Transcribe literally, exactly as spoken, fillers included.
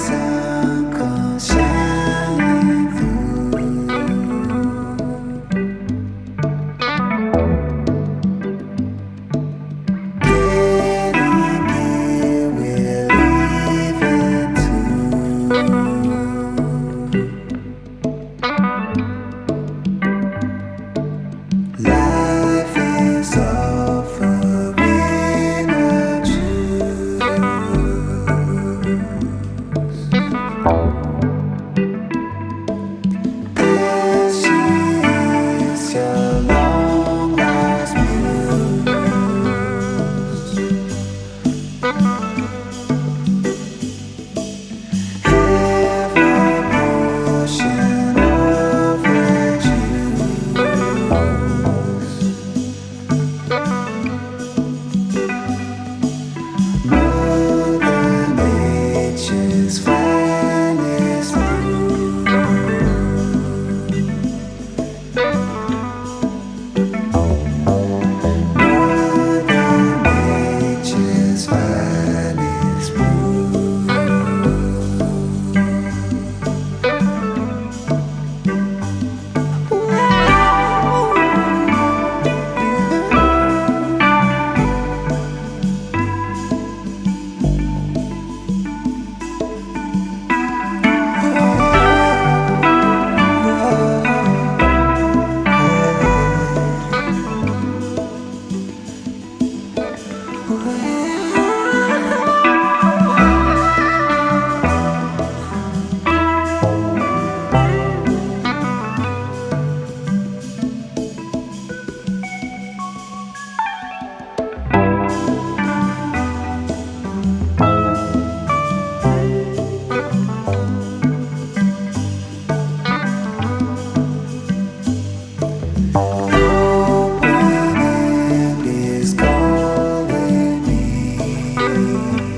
sun comes shining through. Getting here, we're leaving too. Life is offering a choose. Passion is your long lost muse. Have a portion of red juice. Mother Nature's finest brew. Mother Nature's finest brew. Open end is calling me.